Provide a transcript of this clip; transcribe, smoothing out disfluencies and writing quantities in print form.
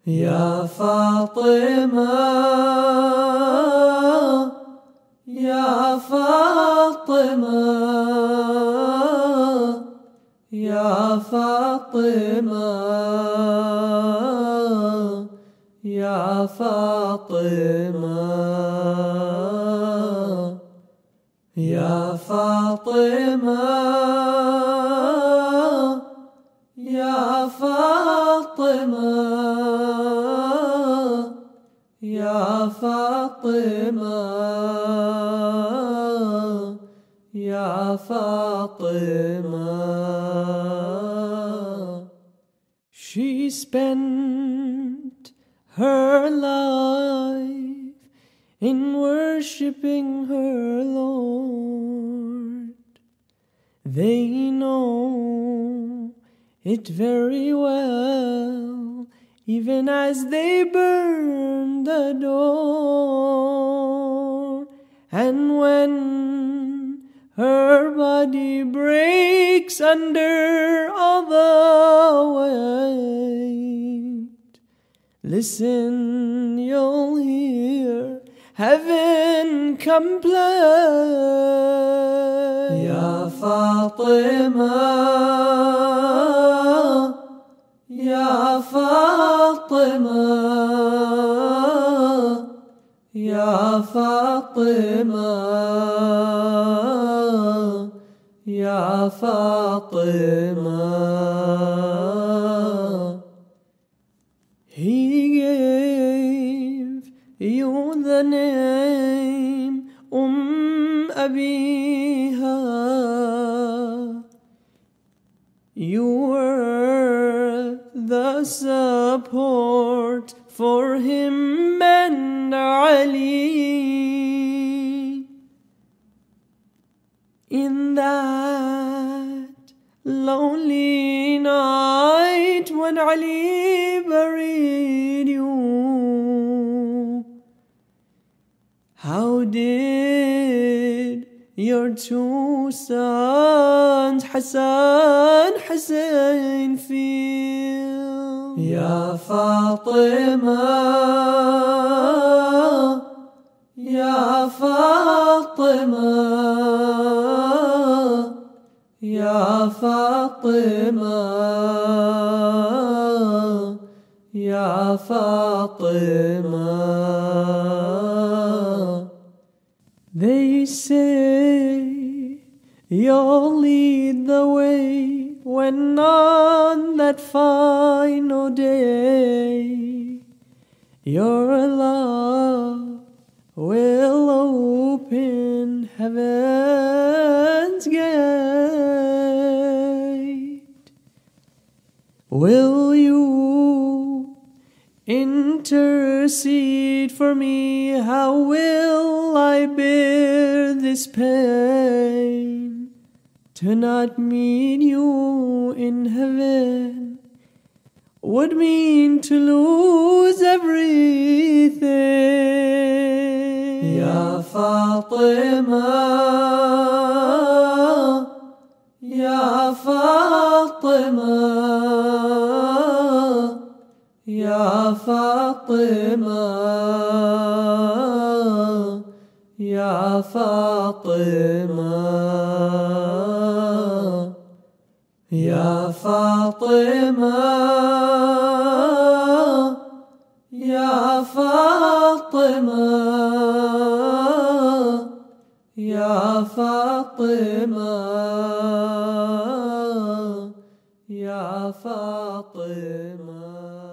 يا فاطمة يا فاطمة يا فاطمة يا فاطمة يا فاطمة يا فاطمة يا فاطمة يا فاطمة. She spent her life in worshipping her Lord. They know it very well, even as they burn the door. And when her body breaks under all the weight, listen, you'll hear heaven come play. Ya Fatima, Ya Fatima, Ya Fatima, Ya Fatima. He gave you the name Abiha. You were the support for him and Ali. In that lonely night when Ali buried you, how did your two sons Hassan, Hussein feel? Ya Fatima, Ya Fatima, Ya Fatima, Ya Fatima. They say you'll lead the way when on that final day your love will open heaven's gate. Will you intercede for me? How will I bear this pain? To not meet you in heaven would mean to lose everything. Ya Fatima, Ya Fatima, Ya Fatima, Ya Fatima, Ya Fatima, Ya Fatima, Ya Fatima, Ya Fatima.